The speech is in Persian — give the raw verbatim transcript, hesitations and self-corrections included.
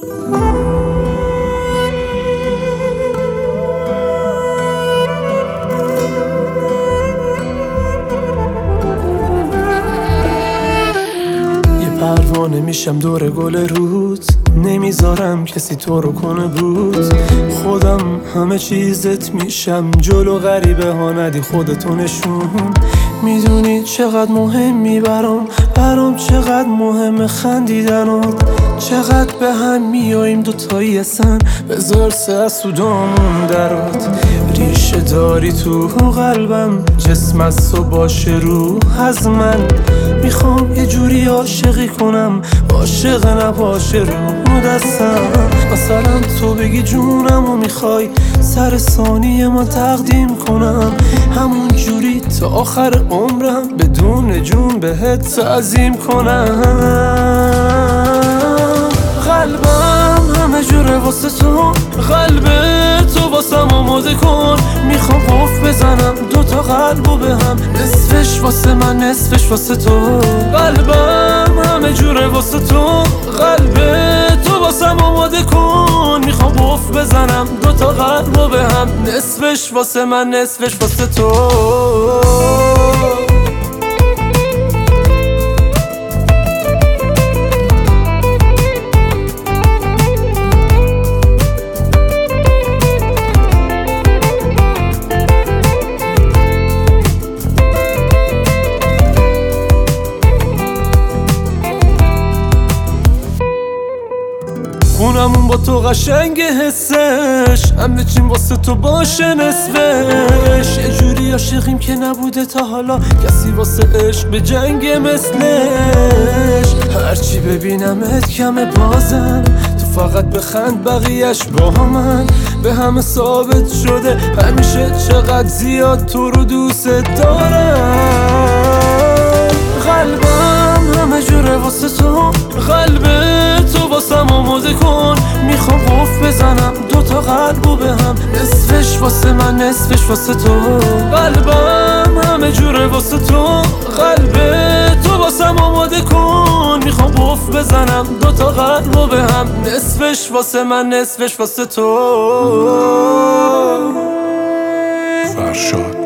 پروانه میشم دور گل رود، نمیذارم کسی تو رو کنه بود. خودم همه چیزت میشم، جلو غریبه ها ندی خودتو نشون. میدونی چقدر مهمی برام، برام چقدر مهم خندیدنات. چقدر به هم میاییم دوتایی اصلا، بذار سه از تو دامون درات. ریشه داری تو قلبم، جسم از تو باشه روح از من. میخوام یه جوری عاشقی کنم، عاشق نباشه رو دستم. مثلا تو بگی جونم و میخوای سر ثانیه من تقدیم کنم، همون جوری تا آخر عمرم بدون جون بهت تعظیم کنم. قلبم همه جوره واسه تو، قلب تو واسم آماده کن. میخوام قفل بزنم دوتا قلبو به هم، نصفش واسه من نصفش واسه تو. قلبم همه جوره واسه تو، قلب تو واسم آماده کن. میخوام قفل بزنم دوتا قلبو به هم، نصفش واسه من نصفش واسه تو. خونمون با تو قشنگ حسش، همه چیم واسه تو باشه نصفش. یه جوری عاشقیم که نبوده تا حالا کسی واسه عشق به جنگ مثلش. هرچی ببینمت کمه بازم، تو فقط بخند بقیهش با من. به همه ثابت شده همیشه چقدر زیاد تو رو دوست دارم. قلبم همه جوره واسه تو، قلب تو واسم آماده کن. میخوام قفل بزنم دوتا قلبو به هم، نصفش واسه من نصفش واسه تو. قلبم همه جوره واسه تو، قلب تو واسم آماده کن. میخوام قفل بزنم دوتا قلبو به هم، نصفش واسه من نصفش واسه تو. فرشاد